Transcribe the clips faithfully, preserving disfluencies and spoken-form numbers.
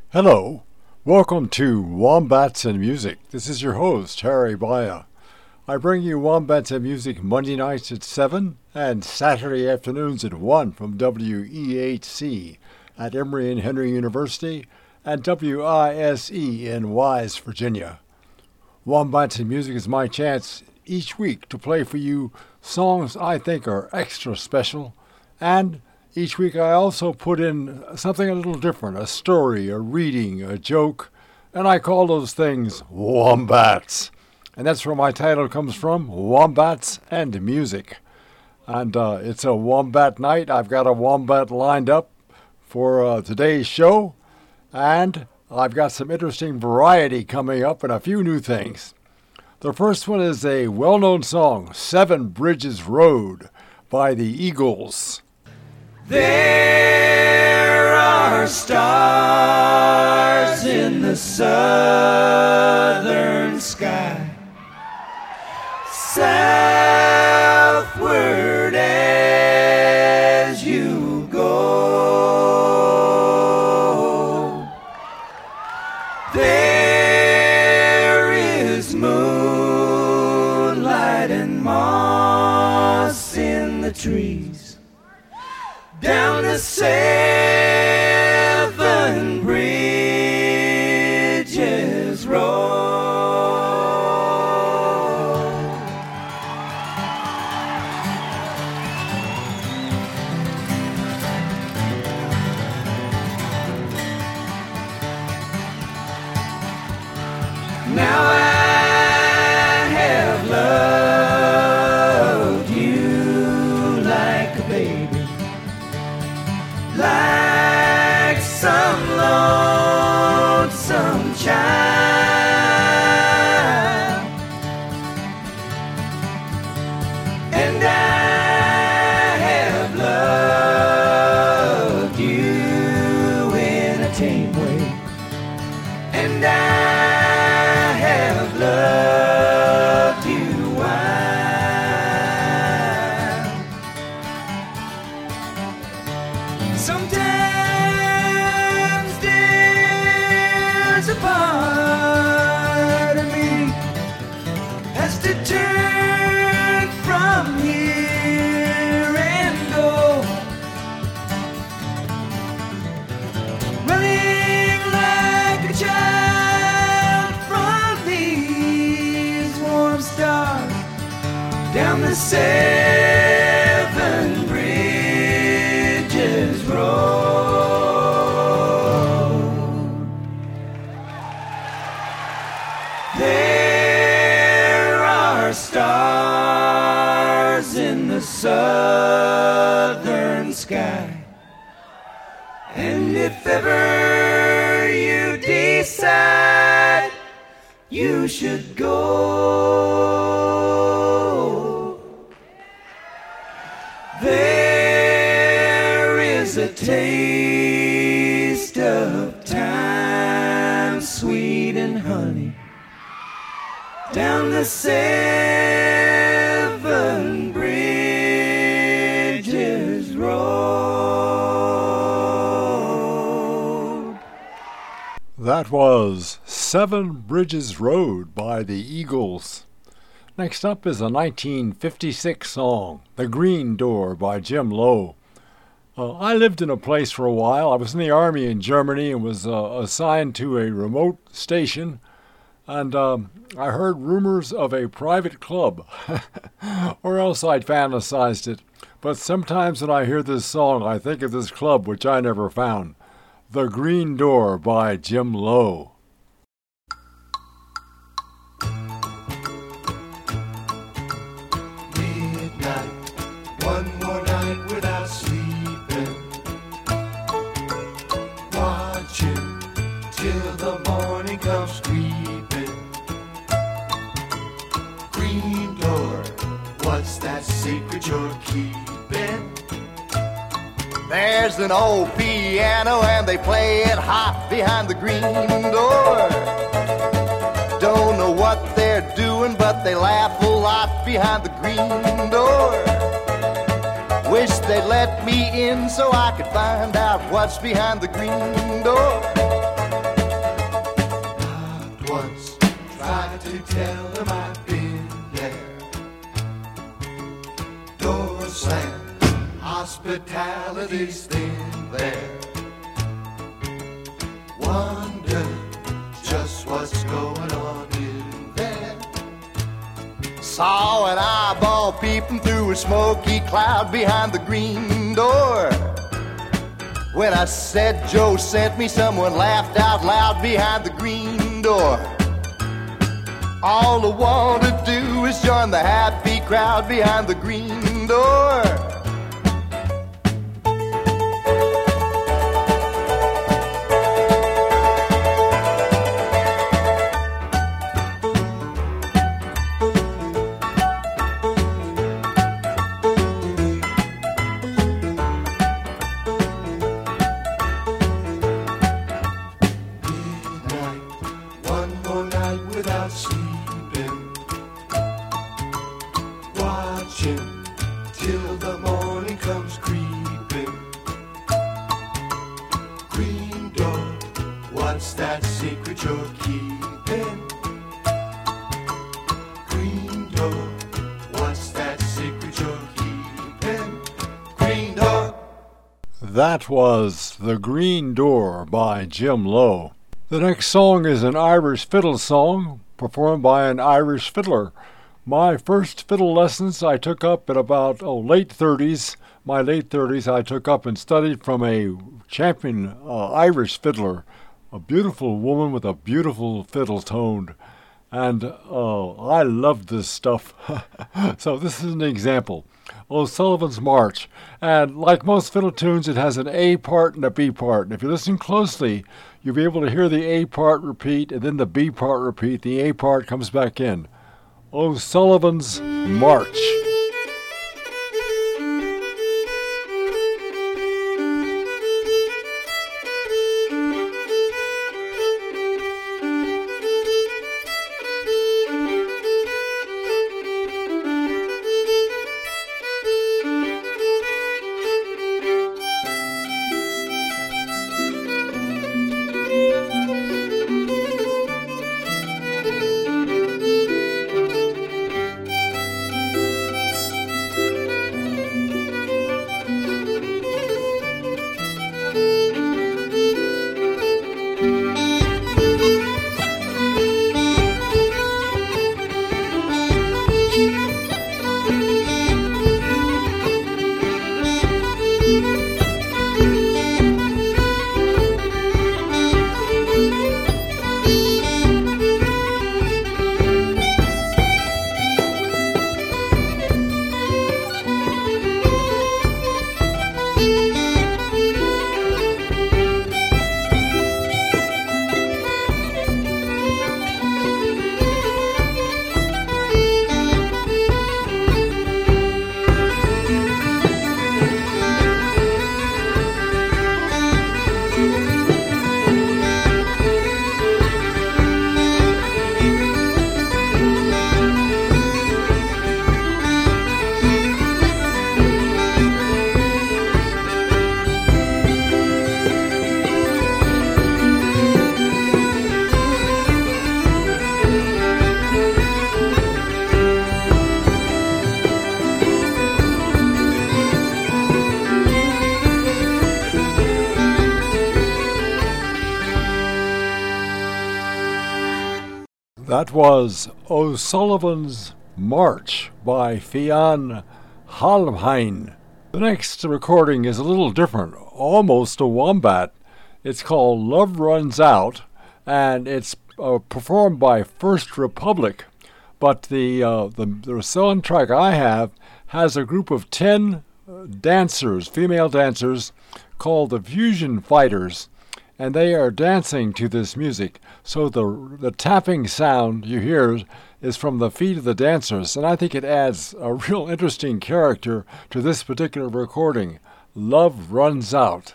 Hello, welcome to Wombats and Music. This is your host, Harry Baya. I bring you Wombats and Music Monday nights at seven and Saturday afternoons at one from W E H C at Emory and Henry University and W I S E in Wise, Virginia. Wombats and Music is my chance each week to play for you songs I think are extra special, and each week I also put in something a little different, a story, a reading, a joke, and I call those things Wombats. And that's where my title comes from, Wombats and Music. And uh, it's a Wombat night. I've got a Wombat lined up for uh, today's show, and I've got some interesting variety coming up and a few new things. The first one is a well-known song, Seven Bridges Road by the Eagles. There are stars in the southern sky, southward as you go. There is moonlight and moss in the trees. Down the seven bridges road. Now I have loved you like a baby, like some lonesome child, and I have loved you in a tame way, and I have loved you wild. Sometimes there's a part of me has to turn from here and go, running like a child from these warm stars down the seven bridges road. There are stars in the southern sky, and if ever you decide you should go, there is a taste of time, sweet and honey, down the seven bridges road. That was Seven Bridges Road by the Eagles. Next up is a nineteen fifty-six song, The Green Door by Jim Lowe. Uh, I lived in a place for a while. I was in the Army in Germany and was uh, assigned to a remote station, and um, I heard rumors of a private club, or else I'd fantasized it. But sometimes when I hear this song, I think of this club which I never found. The Green Door by Jim Lowe. Midnight, one more night without sleeping, watching till the morning comes creeping. Green door, what's that secret you're keeping? There's an old piano and they play it hot behind the green door. Don't know what they're doing, but they laugh a lot behind the green door. Wish they'd let me in so I could find out what's behind the green door. melodies thin there. Wonder just what's going on in there. Saw an eyeball peeping through a smoky cloud behind the green door. When I said Joe sent me, someone laughed out loud behind the green door. All I want to do is join the happy crowd behind the green door. That was The Green Door by Jim Lowe. The next song is an Irish fiddle song performed by an Irish fiddler. My first fiddle lessons I took up at about oh, late thirties. My late thirties I took up and studied from a champion uh, Irish fiddler, a beautiful woman with a beautiful fiddle tone. And uh, I loved this stuff. So this is an example. O'Sullivan's March. And like most fiddle tunes, it has an A part and a B part. And if you listen closely, you'll be able to hear the A part repeat and then the B part repeat. The A part comes back in. O'Sullivan's March. That was O'Sullivan's March by Fionn Halmhain. The next recording is a little different, almost a wombat. It's called Love Runs Out, and it's uh, performed by First Republic. But the, uh, the, the soundtrack I have has a group of ten dancers, female dancers, called the Fusion Fighters, and they are dancing to this music. So the the tapping sound you hear is from the feet of the dancers, and I think it adds a real interesting character to this particular recording. Love Runs Out.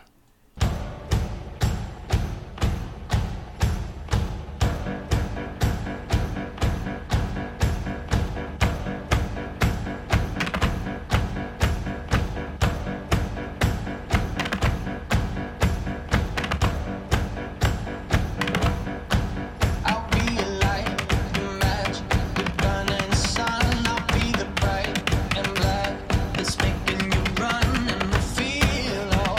Making you run and feel all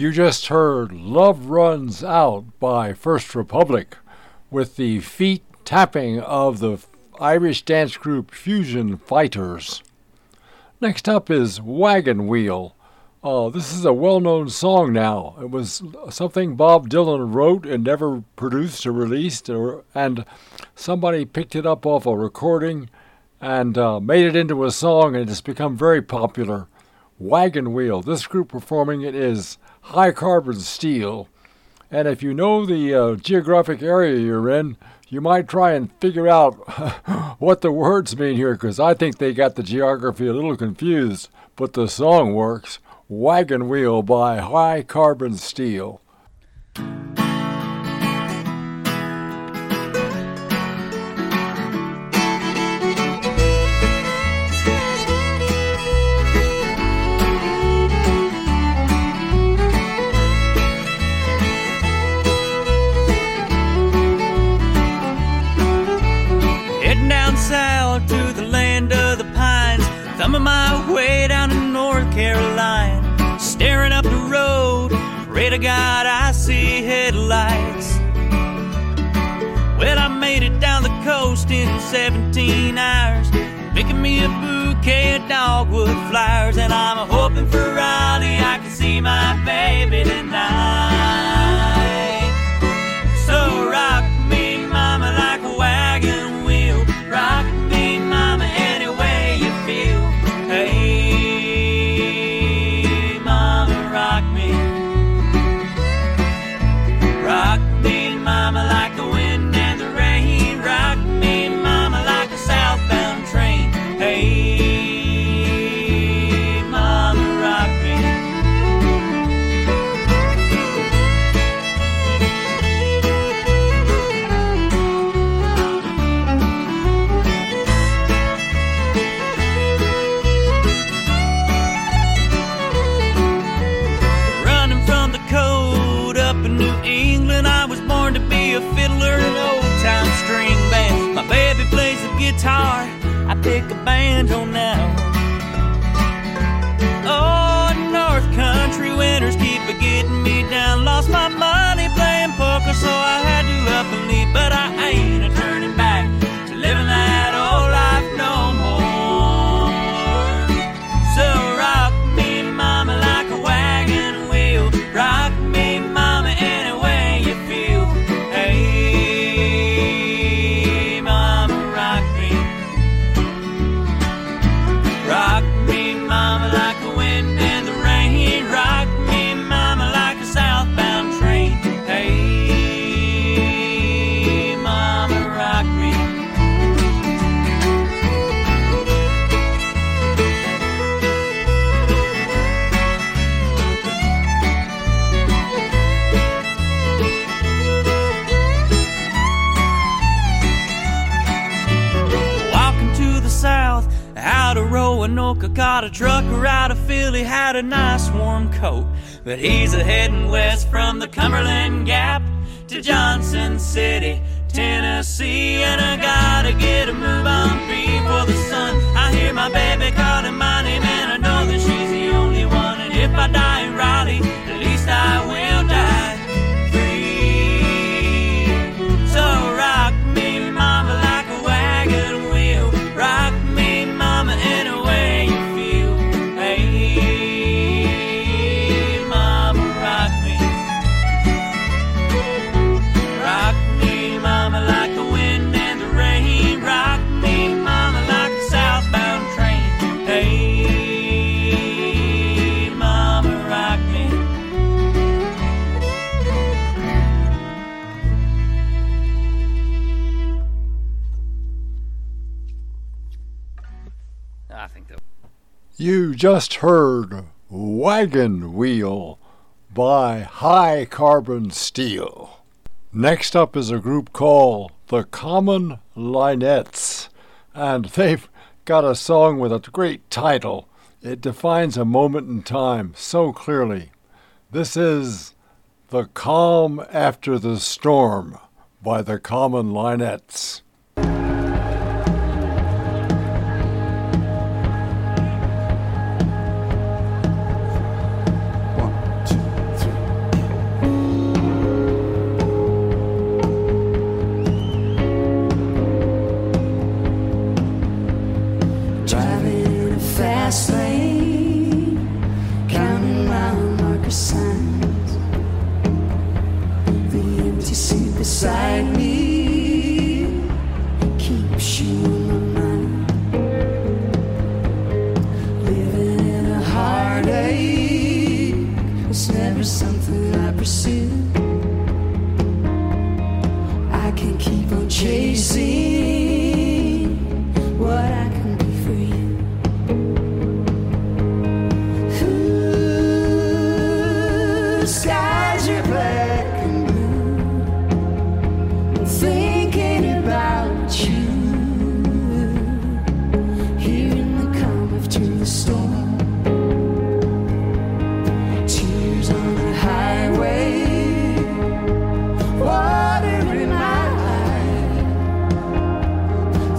You just heard Love Runs Out by First Republic with the feet tapping of the Irish dance group Fusion Fighters. Next up is Wagon Wheel. Uh, this is a well-known song now. It was something Bob Dylan wrote and never produced or released, or, and somebody picked it up off a recording and uh, made it into a song, and it's become very popular. Wagon Wheel. This group performing it is High Carbon Steel. And if you know the uh, geographic area you're in, you might try and figure out what the words mean here, because I think they got the geography a little confused, but the song works. Wagon Wheel by High Carbon Steel. Heading down south to the land of the pines, thumbing my way down to North Carolina. Staring up the road, pray to God I see headlights. Well, I made it down the coast in seventeen hours, picking me a bouquet of dogwood flowers, and I'm hoping for Raleigh I can see my baby tonight. So rock me, mama, like a wagon wheel. Rock me, mama, any way you feel. Hey, rock me, rock me, mama, like the wind and the rain. Rock me, mama, like a southbound train. Hey, mama, rock me. A fiddler and old-time string band. My baby plays the guitar, I pick a banjo now. Oh, North Country winters keep getting me down. Lost my money playing poker, so I had to up and leave. But I ain't a turning back to living that old life no more. So rock me, mama, like a wagon wheel. Rock me, mama, any way you feel. Hey, mama, rock me. Rock me, mama, like the wind and the rain. Rock me, mama, like a southbound train. Hey, mama, rock me. South, out of Roanoke, got a trucker out of Philly, had a nice warm coat. But he's a heading west from the Cumberland Gap to Johnson City, Tennessee. And I gotta get a move on before the sun. I hear my baby calling my name, and I know that she's the only one. And if I die in Raleigh, at least I will die free. So rock me, mama, like a wagon wheel. Rock me, mama, any way you feel. Hey, mama, rock me. Rock me, mama, like the wind and the rain. Rock me, mama, like a southbound train. Hey, mama, rock me. I think that. You just heard Wagon Wheel by High Carbon Steel. Next up is a group called The Common Linettes, and they've got a song with a great title. It defines a moment in time so clearly. This is The Calm After the Storm by The Common Linettes. One, two, three.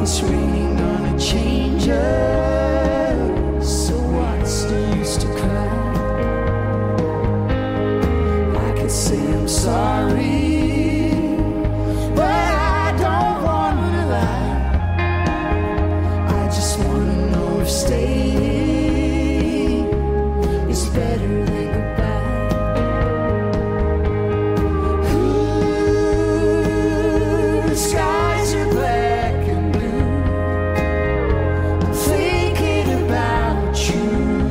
This rain ain't gonna change us, so what's the use to cry? I could say I'm sorry, but I don't wanna lie. I just wanna know if staying is better than goodbye. Ooh, the skies are black and blue. I'm thinking about you.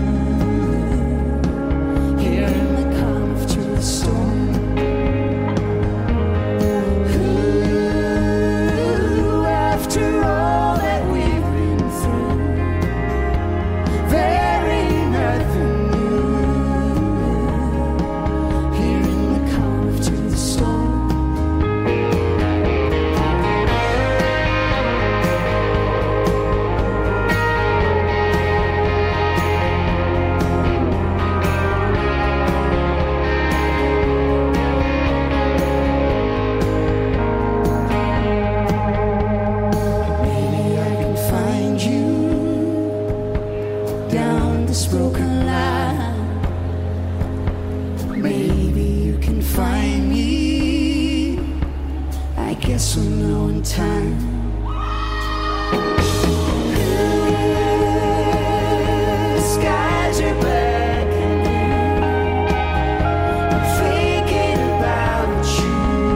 Here in the calm after the storm. Ooh, after all that we've been through, there ain't nothing new. Here in the calm after the storm. Maybe I can find you down this broken line. Maybe you can find me. I guess we'll know in time. The skies are black and blue. I'm thinking about you.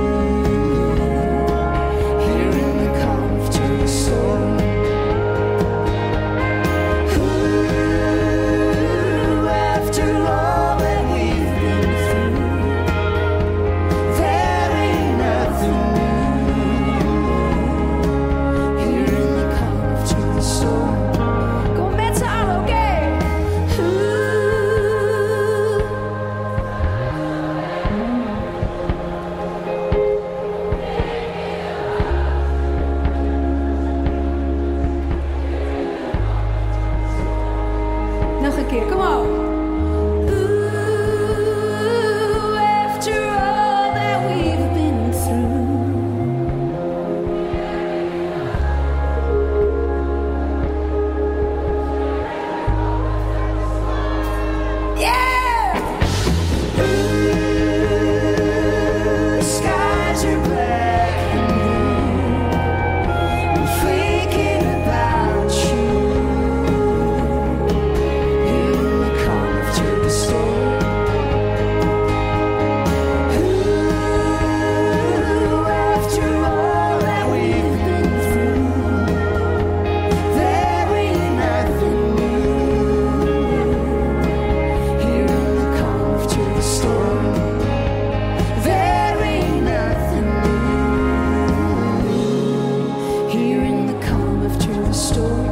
Here in the calm after the storm. Ooh, after all that we've been through, there ain't nothing new. Here in the calm after the storm. Go metal, okay? Ooh. Nog een keer, kom op. Ooh, after all that we've been through. Yeah! Ooh, skies are black and blue. I'm thinking about you. Here in the calm after the storm. Ooh, after all that we've been through, there ain't nothing new. Here in the calm after the storm, there ain't nothing new. Here in the calm after the storm.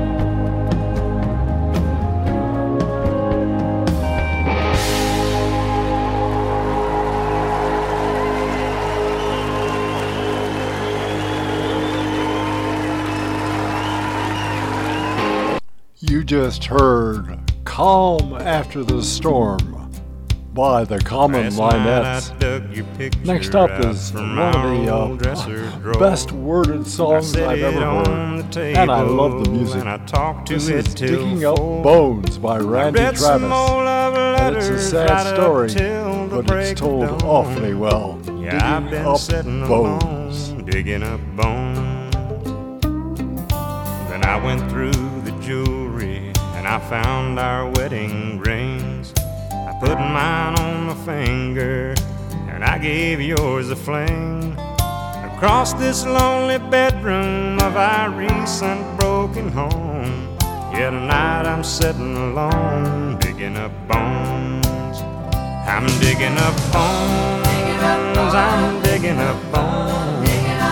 You just heard Calm After the Storm by the Common Last night I Linettes. dug your picture Next up out is from one of my the old uh, dresser drawer. best worded I songs set I've it ever on heard, the and I love the table, music. and I talked to This it is till Digging Up four. Bones by Randy Read some Travis. old love And it's a letters sad right up story, till the but break it's of told dawn. awfully well. Yeah, I've Digging been Up sitting Bones. alone, digging up bones. Then I went through the jewelry and I found our wedding rings. I put mine on my finger and I gave yours a fling. Across this lonely bedroom of our recent broken home, yet tonight I'm sitting alone, digging up bones. I'm digging up bones, I'm digging up bones,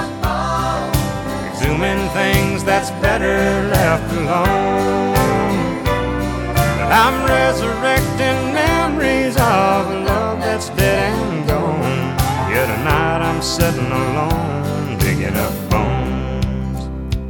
exhuming things that's better left alone. But I'm resurrecting memories of love that's dead and gone. Yet tonight I'm sitting alone, digging up bones.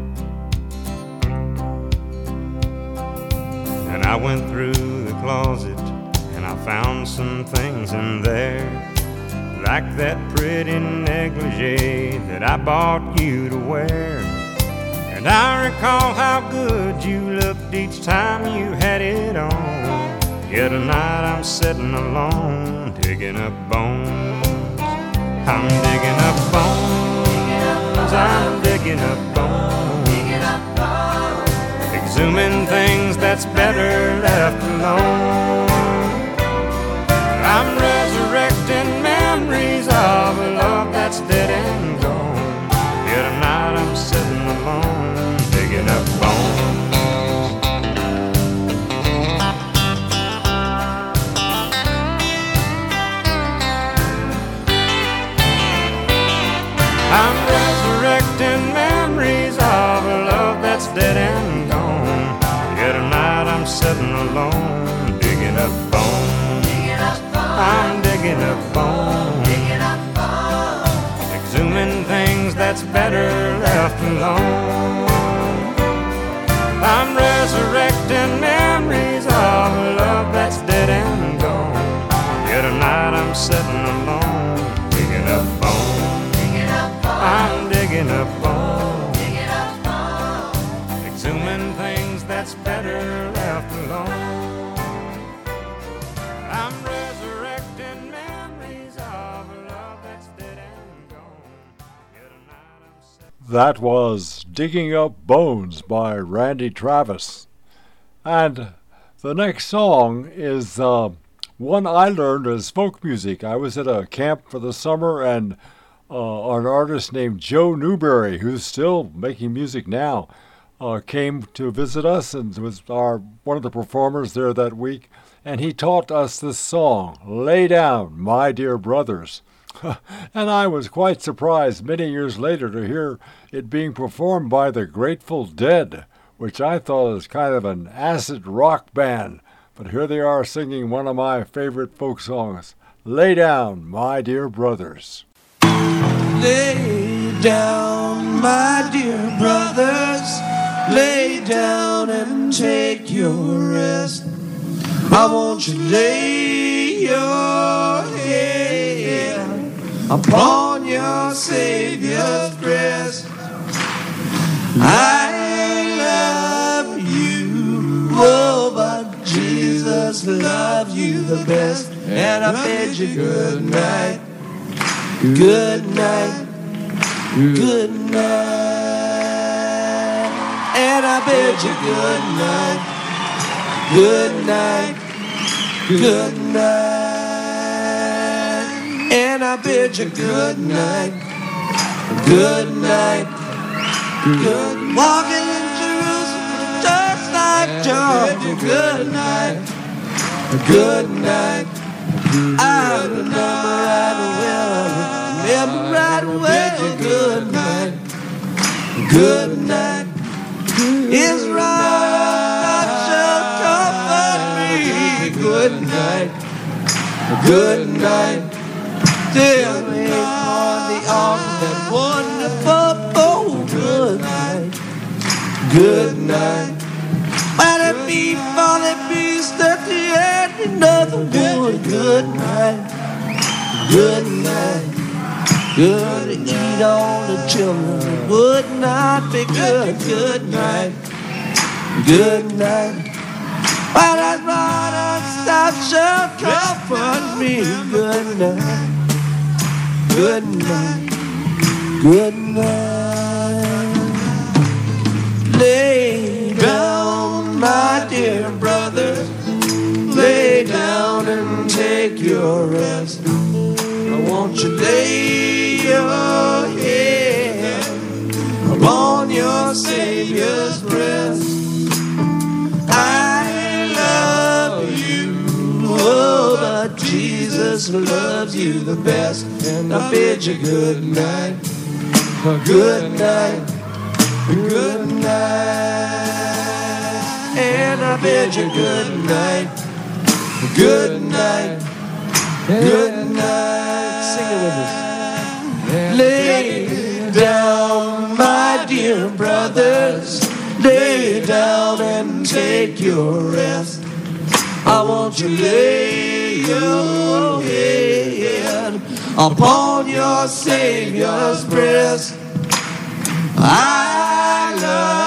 And I went through the closet and I found some things in there, like that pretty negligee that I bought you to wear. And I recall how good you looked each time you had it on. Yet tonight I'm sitting alone, digging up bones. I'm digging up bones, I'm digging up bones, exhuming things that's better left alone. I'm resurrecting memories of a love that's dead and gone. Yet tonight I'm sitting alone, digging up bones. I'm resurrecting memories of a love that's dead and gone. Yet tonight I'm sitting alone, digging up bones. I'm digging up bones, exhuming things that's better left alone. I'm resurrecting memories of a love that's dead and gone. Yet tonight I'm sitting alone, digging up bones. I'm digging up bones, exhuming things that's better left alone. I'm resurrecting memories of a love that's dead and gone. Yet tonight I'm sitting. That was Digging Up Bones by Randy Travis. And the next song is uh, one I learned as folk music. I was at a camp for the summer, and Uh, an artist named Joe Newberry, who's still making music now, uh, came to visit us and was our one of the performers there that week. And he taught us this song, "Lay Down, My Dear Brothers." And I was quite surprised many years later to hear it being performed by the Grateful Dead, which I thought was kind of an acid rock band. But here they are singing one of my favorite folk songs, "Lay Down, My Dear Brothers." Lay down, my dear brothers, lay down and take your rest. I want you to lay your head upon your Savior's breast. I love you, oh, but Jesus loves you the best. And I bid you good night. Good night, good night, and I bid you good night, good night, good night, and I bid you good night, good night, good. Walking in Jerusalem just like John. Good night, good night. I remember right well, remember right well. Good night, good night. His right shall comfort me. Good night, good night. Tell me on the altar that wonderful, oh, good night, good night. But it be for the beast at the end, another one. Good night, good night. Good to eat all the children. It would not be good. Good night, good night. But that right stop shall comfort me. Good night, good night, good night. Lay down, my dear brother, lay down and take your rest. I want you to lay your head upon your Savior's breast. I love you, oh, but Jesus loves you the best. And I bid you good night, good night, good night. And I bid you good night, good night, good night. Sing it with us. Lay down, my dear brothers, lay down and take your rest. I want you to lay your head upon your Savior's breast. I love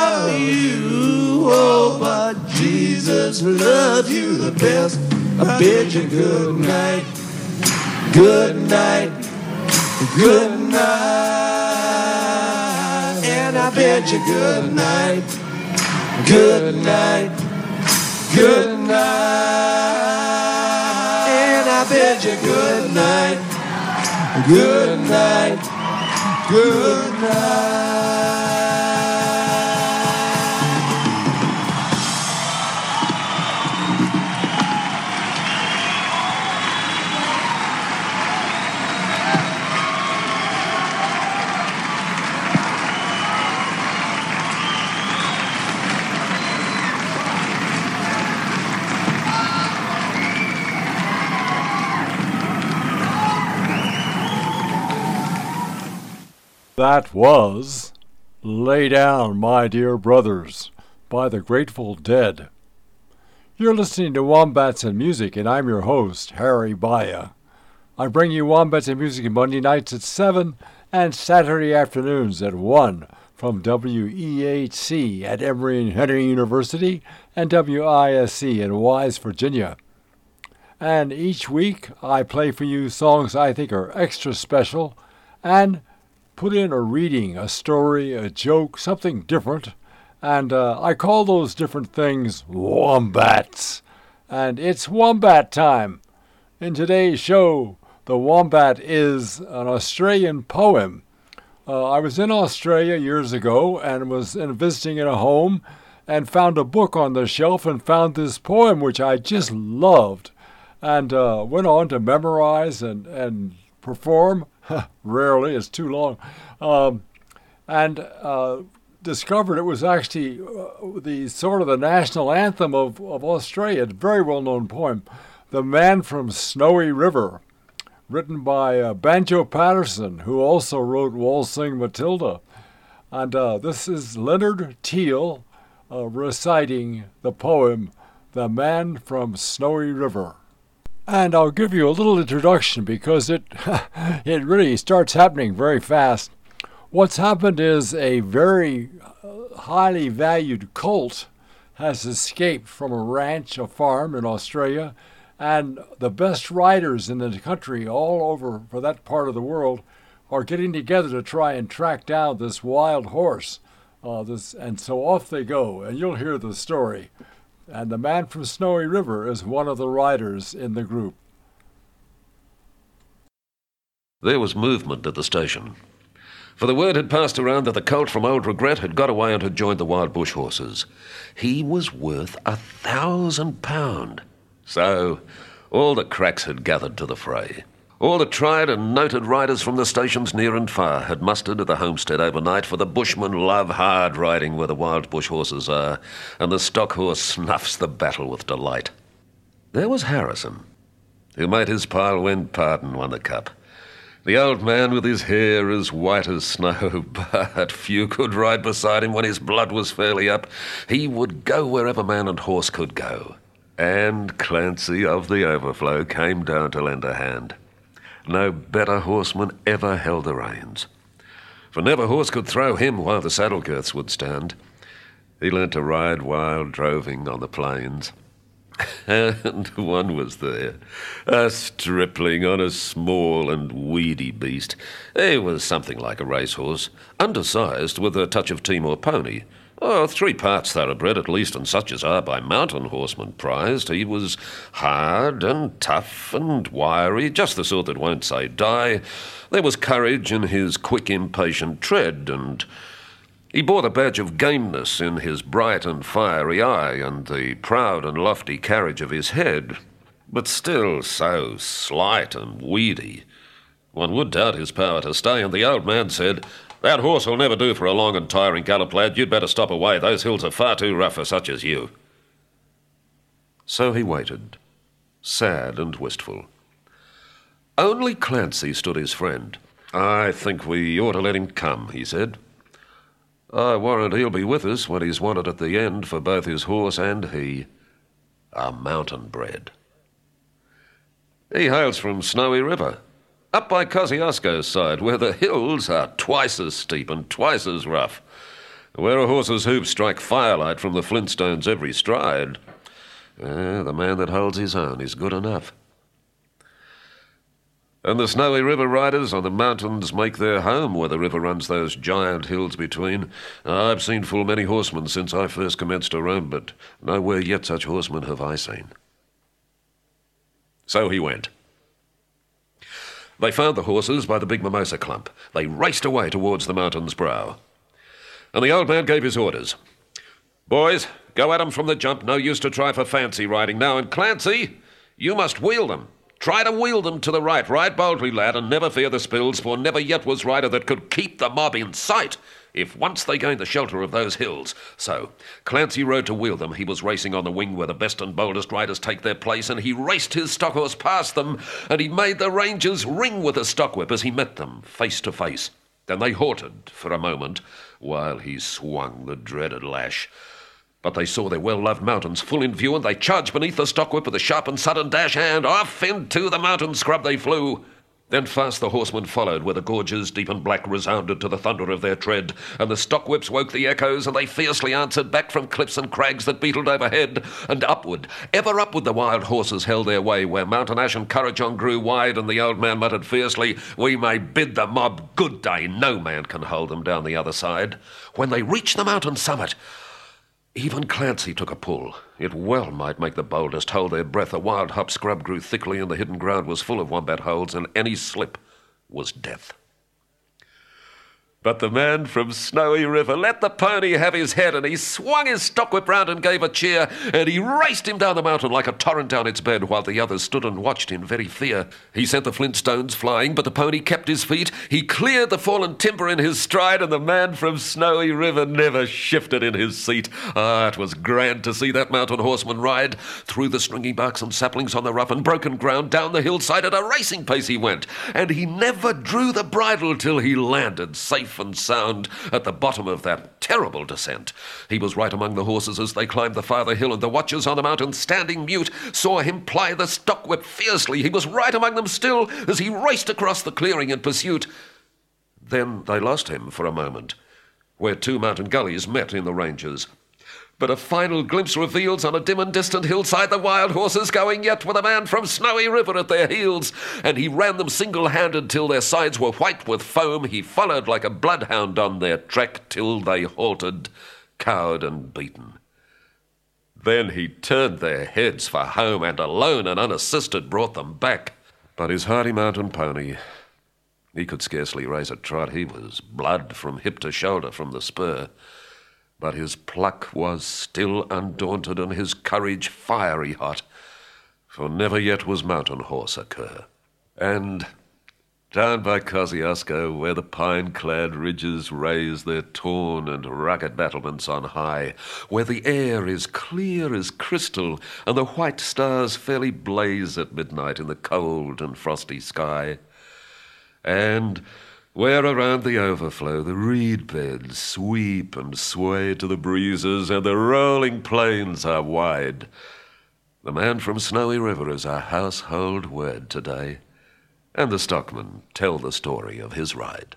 ones who love you the best, I bid you good night, good night, good night. And I bid you good night, good night, good night. And I bid you good night, good night, good night. That was Lay Down, My Dear Brothers by the Grateful Dead. You're listening to Wombats and Music, and I'm your host, Harry Baya. I bring you Wombats and Music Monday nights at seven and Saturday afternoons at one from W E H C at Emory and Henry University and W I S C in Wise, Virginia. And each week I play for you songs I think are extra special and put in a reading, a story, a joke, something different, and uh, I call those different things wombats. And it's wombat time. In today's show, the wombat is an Australian poem. Uh, I was in Australia years ago and was in, visiting in a home and found a book on the shelf and found this poem which I just loved and uh, went on to memorize and, and perform. Rarely, it's too long, um, and uh, discovered it was actually uh, the sort of the national anthem of, of Australia. It's a very well-known poem, The Man from Snowy River, written by uh, Banjo Patterson, who also wrote Waltzing Matilda. And uh, this is Leonard Teal uh, reciting the poem, The Man from Snowy River. And I'll give you a little introduction because it it really starts happening very fast. What's happened is a very highly valued colt has escaped from a ranch, a farm in Australia, and the best riders in the country all over for that part of the world are getting together to try and track down this wild horse. Uh, this, and so off they go, and you'll hear the story. And the Man from Snowy River is one of the riders in the group. There was movement at the station, for the word had passed around that the colt from Old Regret had got away and had joined the Wild Bush Horses. He was worth a thousand pound. So all the cracks had gathered to the fray. All the tried and noted riders from the stations near and far had mustered at the homestead overnight, for the bushmen love hard riding where the Wild Bush Horses are, and the stock horse snuffs the battle with delight. There was Harrison, who made his pile win part and won the cup. The old man with his hair as white as snow, but few could ride beside him when his blood was fairly up. He would go wherever man and horse could go. And Clancy of the Overflow came down to lend a hand. No better horseman ever held the reins, for never horse could throw him while the saddle girths would stand. He learnt to ride wild droving on the plains. And one was there, a stripling on a small and weedy beast. He was something like a racehorse, undersized with a touch of Timor pony. Oh, three parts thoroughbred at least, and such as are by mountain horsemen prized. He was hard and tough and wiry, just the sort that won't say die. There was courage in his quick, impatient tread, and he bore the badge of gameness in his bright and fiery eye and the proud and lofty carriage of his head, but still so slight and weedy. One would doubt his power to stay, and the old man said, "That horse will never do for a long and tiring gallop, lad. You'd better stop away. Those hills are far too rough for such as you." So he waited, sad and wistful. Only Clancy stood his friend. "I think we ought to let him come," he said. "I warrant he'll be with us when he's wanted at the end for both his horse and he are mountain bred. He hails from Snowy River, up by Kosciuszko's side, where the hills are twice as steep and twice as rough, where a horse's hoofs strike firelight from the flintstones every stride. Uh, the man that holds his own is good enough. And the Snowy River riders on the mountains make their home where the river runs those giant hills between. I've seen full many horsemen since I first commenced to roam, but nowhere yet such horsemen have I seen. So he went. They found the horses by the big mimosa clump. They raced away towards the mountain's brow. And the old man gave his orders. Boys, go at 'em from the jump. No use to try for fancy riding now. And Clancy, you must wheel them. Try to wheel them to the right. Ride boldly, lad, and never fear the spills, for never yet was rider that could keep the mob in sight if once they gained the shelter of those hills. So, Clancy rode to wheel them. He was racing on the wing where the best and boldest riders take their place, and he raced his stock horse past them, and he made the rangers ring with a stockwhip as he met them face to face. Then they halted for a moment while he swung the dreaded lash. But they saw their well-loved mountains full in view, and they charged beneath the stockwhip with a sharp and sudden dash, and off into the mountain scrub they flew. Then fast the horsemen followed, where the gorges deep and black resounded to the thunder of their tread, and the stockwhips woke the echoes, and they fiercely answered back from cliffs and crags that beetled overhead, and upward, ever upward the wild horses held their way, where mountain ash and Currajong grew wide, and the old man muttered fiercely, "We may bid the mob good day, no man can hold them down the other side." When they reached the mountain summit, even Clancy took a pull. It well might make the boldest hold their breath. A wild hop scrub grew thickly, and the hidden ground was full of wombat holes, and any slip was death. But the man from Snowy River let the pony have his head, and he swung his stockwhip round and gave a cheer, and he raced him down the mountain like a torrent down its bed, while the others stood and watched in very fear. He sent the flintstones flying, but the pony kept his feet. He cleared the fallen timber in his stride, and the man from Snowy River never shifted in his seat. Ah, it was grand to see that mountain horseman ride. Through the stringy barks and saplings on the rough and broken ground, down the hillside at a racing pace he went, and he never drew the bridle till he landed safe and sound at the bottom of that terrible descent. He was right among the horses as they climbed the farther hill, and the watchers on the mountain, standing mute, saw him ply the stockwhip fiercely. He was right among them still as he raced across the clearing in pursuit. Then they lost him for a moment, where two mountain gullies met in the ranges. But a final glimpse reveals on a dim and distant hillside the wild horses going yet with a man from Snowy River at their heels, and he ran them single-handed till their sides were white with foam. He followed like a bloodhound on their track till they halted, cowed and beaten. Then he turned their heads for home, and alone and unassisted brought them back. But his hardy mountain pony, he could scarcely raise a trot. He was blood from hip to shoulder from the spur. But his pluck was still undaunted, and his courage fiery hot, for never yet was mountain horse a cur. And down by Kosciuszko, where the pine-clad ridges raise their torn and rugged battlements on high, where the air is clear as crystal, and the white stars fairly blaze at midnight in the cold and frosty sky, and where around the overflow the reed beds sweep and sway to the breezes, and the rolling plains are wide, the man from Snowy River is a household word today, and the stockmen tell the story of his ride.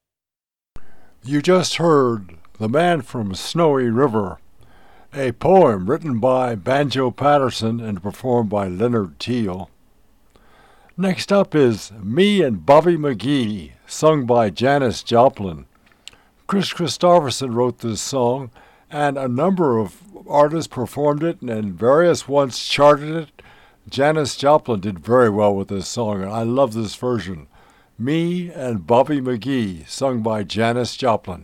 You just heard The Man from Snowy River, a poem written by Banjo Patterson and performed by Leonard Teal. Next up is Me and Bobby McGee, sung by Janis Joplin. Chris Christopherson wrote this song, and a number of artists performed it, and various ones charted it. Janis Joplin did very well with this song, and I love this version. Me and Bobby McGee, sung by Janis Joplin.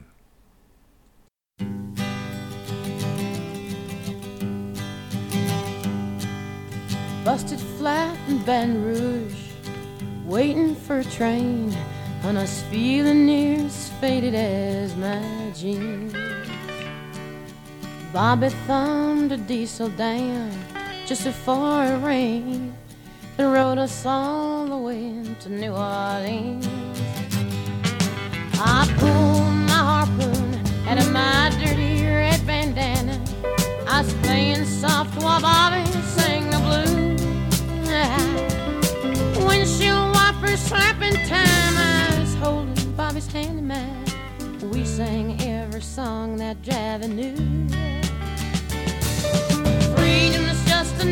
Busted flat in Baton Rouge, waiting for a train, and I was feeling near as faded as my jeans. Bobby thumbed a diesel down just before it rained and rode us all the way to New Orleans. I pulled my harpoon out of my dirty red bandana. I was playing soft while Bobby sang the blues. Windshield wipers slapping time, I was holding Bobby's hand in mine. We sang every song that Javi knew. Freedom is just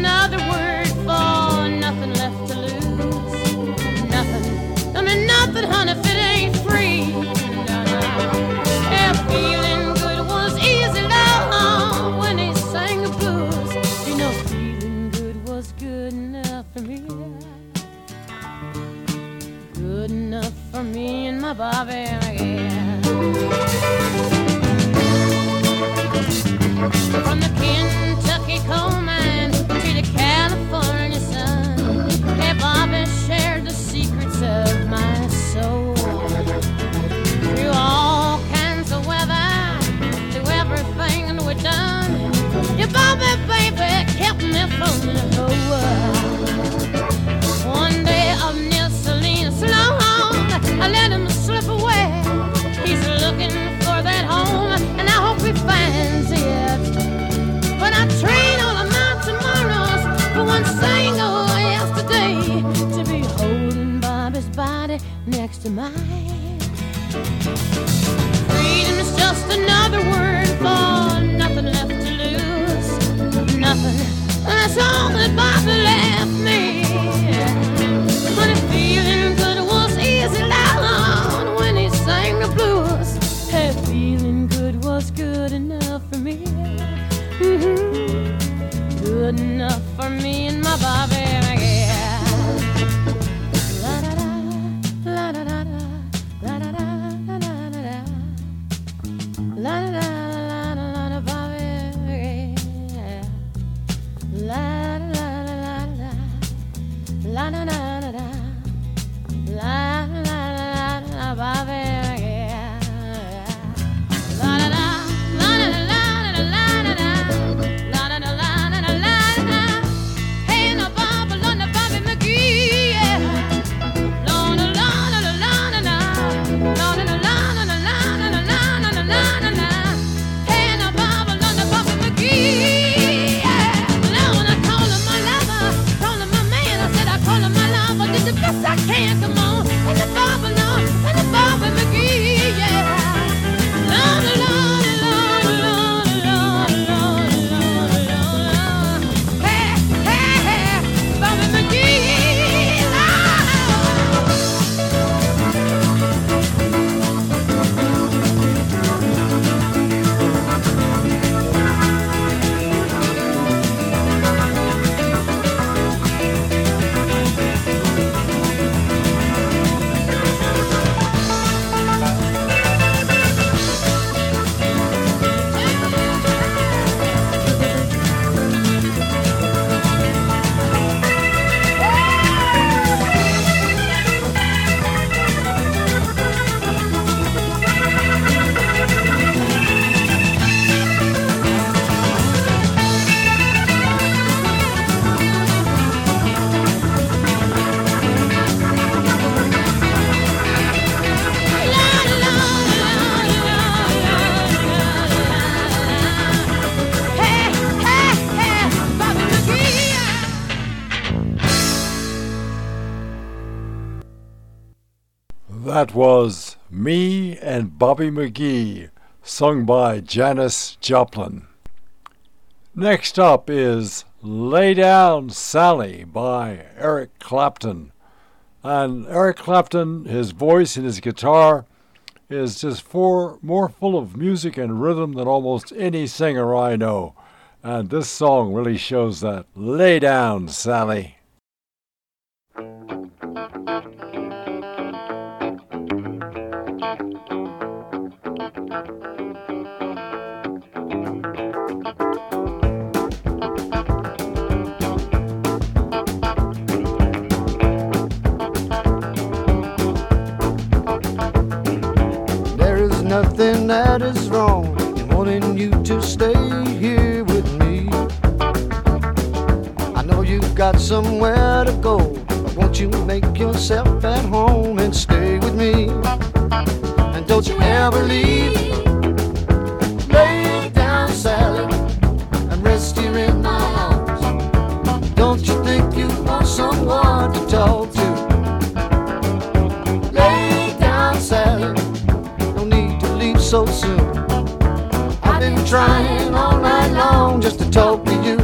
good enough for me and my Bobby McGee. La da da, la da da da, la da da da da da da, la da da la da la da Bobby McGee. La da da da da da, la da da da da, la da da da da Bobby McGee. I can't come on, and the Bobby, no, and the Bobby McGee, yeah. Lord, Lord, Lord, Lord, Lord, Lord, Lord, Lord. Hey, hey, hey, Bobby McGee, Lord. That was Me and Bobby McGee, sung by Janis Joplin. Next up is Lay Down Sally by Eric Clapton. And Eric Clapton, his voice and his guitar is just for, more full of music and rhythm than almost any singer I know. And this song really shows that. Lay Down Sally. Nothing that is wrong in wanting you to stay here with me. I know you've got somewhere to go, but won't you make yourself at home and stay with me? And don't you ever leave. Lay down, Sally, and rest here in my arms. Don't you think you want someone to talk to? Lay down, Sally, so soon. I've been trying all night long just to talk to you.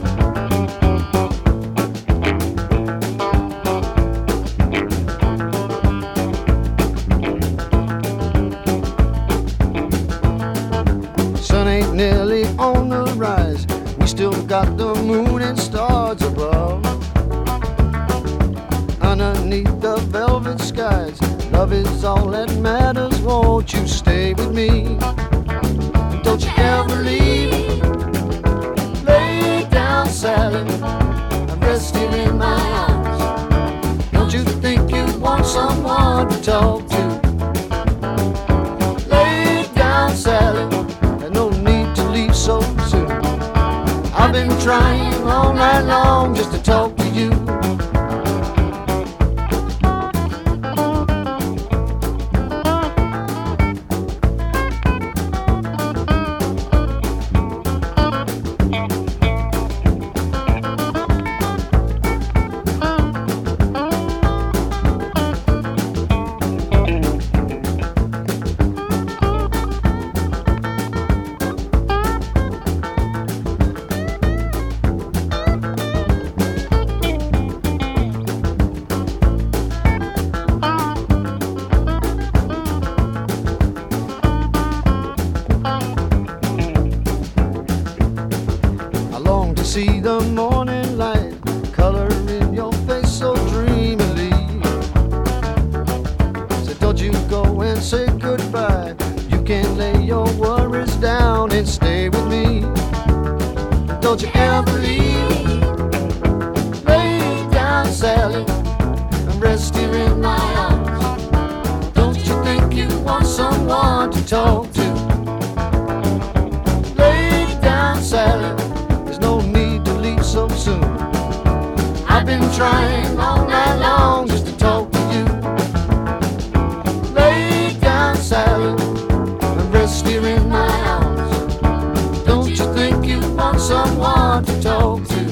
Sun ain't nearly on the rise. We still got the moon and stars above. Underneath the velvet skies, love is all that matters. Won't you stay with me? Don't you ever leave. Lay down, Sally, and rest here in my arms. Don't you think you want someone to talk to? Lay down, Sally, and no need to leave so soon. I've been trying all night long just to talk to you. see the morning light color in your face so dreamily. So don't you go and say goodbye. You can lay your worries down and stay with me. Don't you ever leave. Lay down, Sally, and rest here in my arms. Don't you think you want someone to talk to? Lay down, Sally, there's no need to leave so soon. I've been trying all night long just to talk to you. Lay down, Sally, and rest here in my arms. Don't you think you want someone to talk to?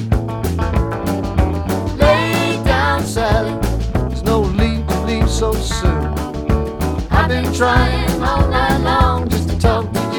Lay down, Sally, there's no need to leave so soon. I've been trying all night long just to talk to you.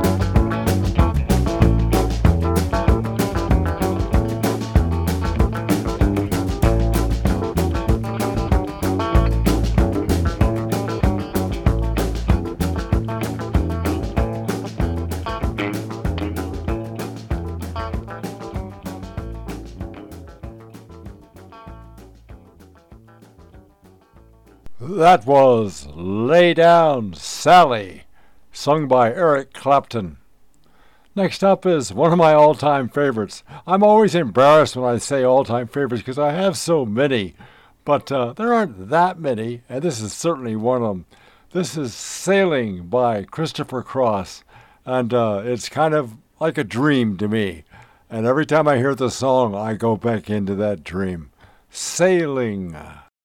That was Lay Down, Sally, sung by Eric Clapton. Next up is one of my all-time favorites. I'm always embarrassed when I say all-time favorites because I have so many, but uh, there aren't that many, and this is certainly one of them. This is Sailing by Christopher Cross, and uh, it's kind of like a dream to me. And every time I hear the song, I go back into that dream. Sailing.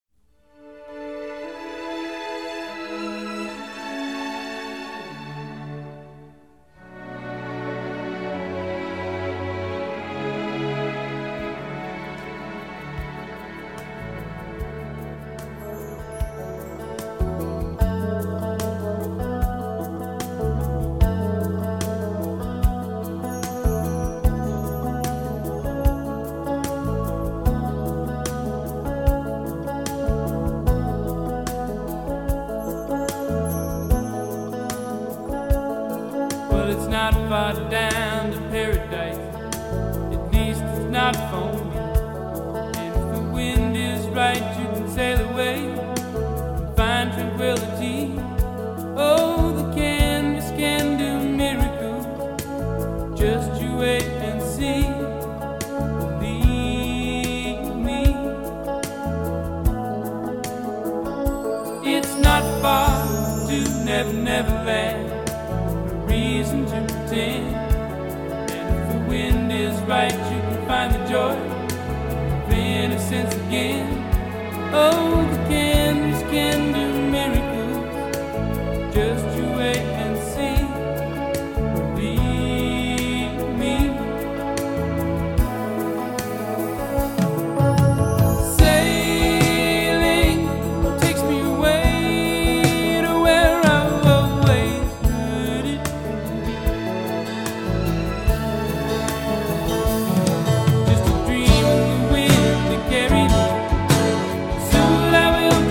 Down to paradise, at least it's not for me. And if the wind is right, you can sail away and find tranquility. Oh, the canvas can do miracles. Just you wait and see. Believe me, it's not far to Never Never Land. Reason to pretend, and if the wind is right, you can find the joy of innocence again. Oh, the canvas can do miracles. Just you wait and see. Believe me. Sailing takes me away to where I've always heard it. Just a dream of the wind that carried me. Soon I will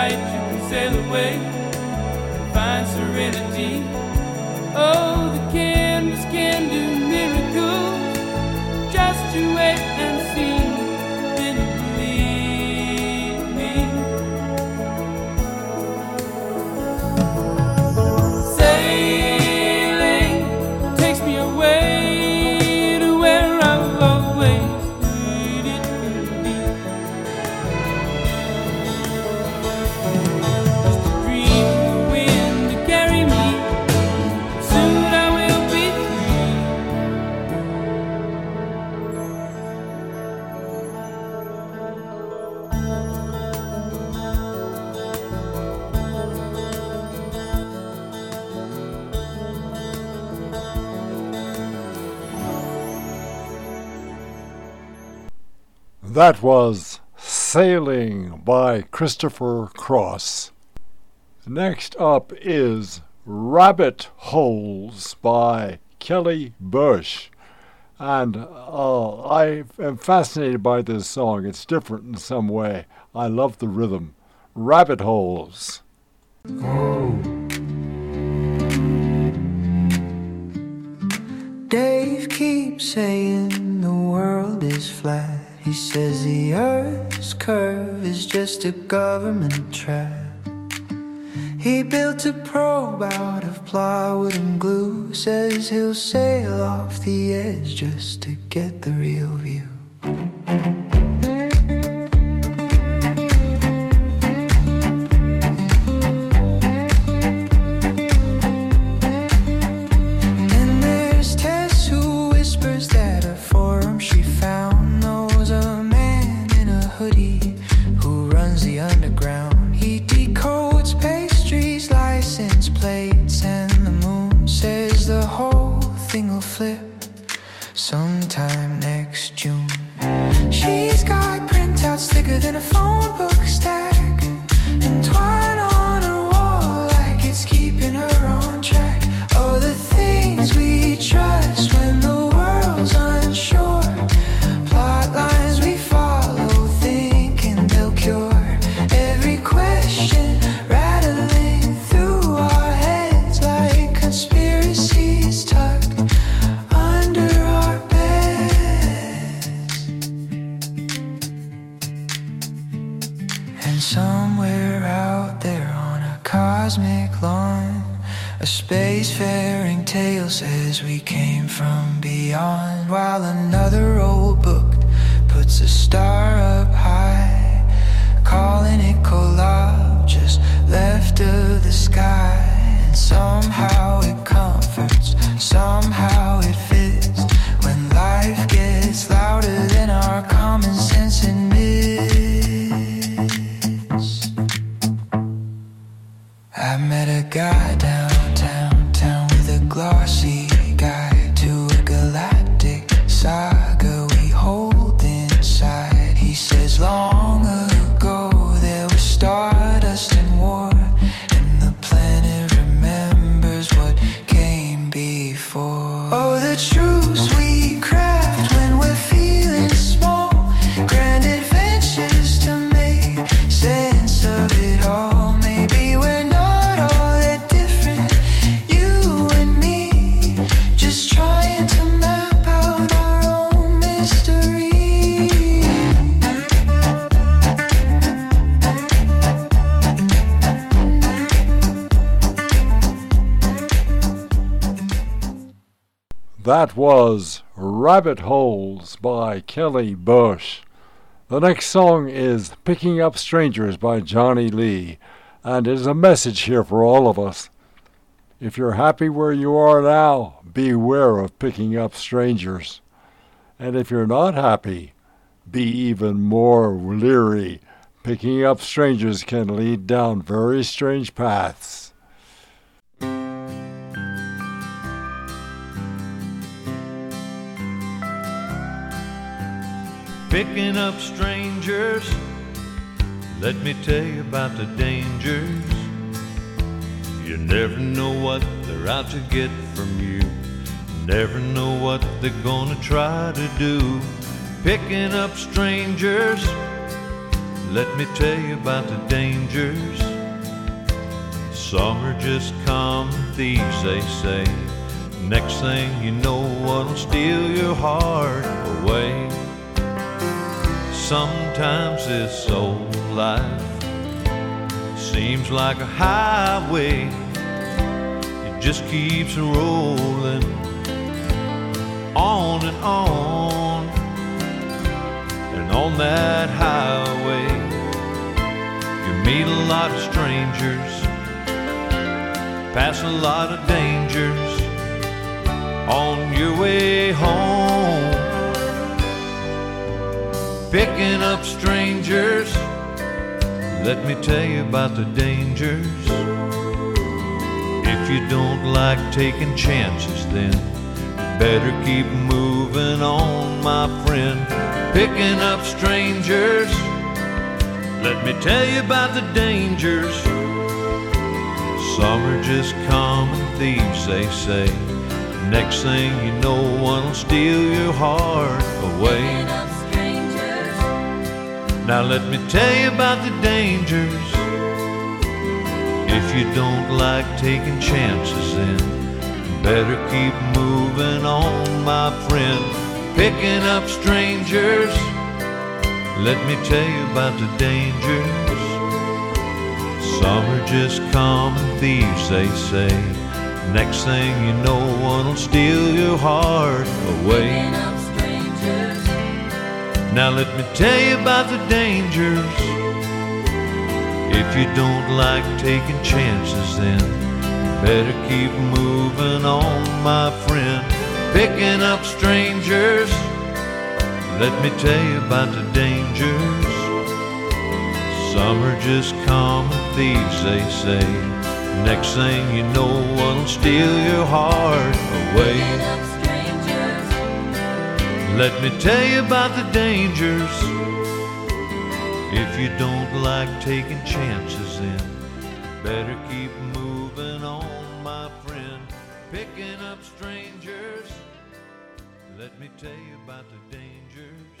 right, you can sail away and find serenity. Oh, the canvas can do miracles. Just you wait and see, then you believe me. Sailing takes me away to where I've always needed to be. Just a dream of the wind to carry me. Soon I will be That was Sailing by Christopher Cross. Next up is Rabbit Holes by Kelly Bush. And uh, I am fascinated by this song. It's different in some way. I love the rhythm. Rabbit Holes. Dave keeps saying the world is flat. He says the earth's curve is just a government trap. He built a probe out of plywood and glue. Says he'll sail off the edge just to get the real view. And there's Tess who whispers that a forum she found knows a man in a hoodie who runs the underground. He decodes pastries, license plates, and the moon says the whole thing will flip sometime next June. She's got printouts thicker than a phone book stack, and twine on her wall like it's keeping her on track. Oh, the things we trust when the world's unsure, plot lines we follow thinking they'll cure every question rattling through our heads like conspiracies tucked under our beds. And somewhere out there on a cosmic lawn, a spacefaring tale says we came from beyond, while another old book puts a star up high, calling it collab, just left of the sky. And somehow it comforts, somehow it fits, when life gets louder than our common sense admits. I met a guy downtown town with a glossy guide to a galactic saga we hold inside. He says long ago there was stardust and war, and the planet remembers what came before. Oh, the truths we craft when we're feeling small, grand adventures to make sense of it all. Maybe we're not all that different, you and me, just trying to map out our own mystery. That was Rabbit Holes by Kelly Bush. The next song is Picking Up Strangers by Johnny Lee, and it is a message here for all of us. If you're happy where you are now, beware of picking up strangers. And if you're not happy, be even more leery. Picking up strangers can lead down very strange paths. Picking up strangers, let me tell you about the dangers. You never know what they're out to get from you. Never know what they're gonna try to do. Picking up strangers, Let me tell you about the dangers. Some are just common thieves, they say. Next thing you know, what'll steal your heart away. Sometimes this old life seems like a highway. It just keeps rolling on and on. And on that highway, you meet a lot of strangers, pass a lot of dangers on your way home. Picking up strangers, let me tell you about the dangers. If you don't like taking chances, then you better keep moving on, my friend. Picking up strangers, let me tell you about the dangers. Some are just common thieves, they say. Next thing you know, one'll steal your heart away. Now let me tell you about the dangers. If you don't like taking chances, then you better keep moving on, my friend. Picking up strangers, let me tell you about the dangers. Some are just common thieves, they say. Next thing you know, one'll steal your heart away. Now let me tell you about the dangers. If you don't like taking chances, then you better keep moving on, my friend. Picking up strangers, let me tell you about the dangers. Some are just common thieves, they say. Next thing you know, one'll steal your heart away. Let me tell you about the dangers. If you don't like taking chances, then better keep moving on, my friend. Picking up strangers, let me tell you about the dangers.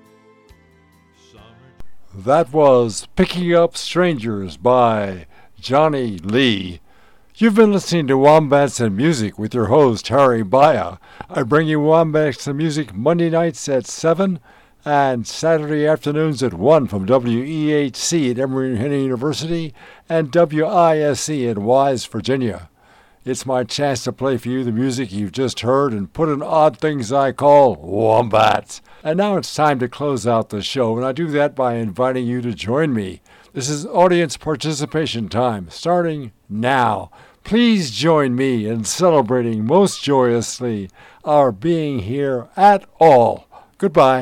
Summer. That was Picking Up Strangers by Johnny Lee. You've been listening to Wombats and Music with your host, Harry Baya. I bring you Wombats and Music Monday nights at seven and Saturday afternoons at one from W E H C at Emory University and W I S E in Wise, Virginia. It's my chance to play for you the music you've just heard and put in odd things I call Wombats. And now it's time to close out the show, and I do that by inviting you to join me. This is audience participation time, starting now. Please join me in celebrating most joyously our being here at all. Goodbye.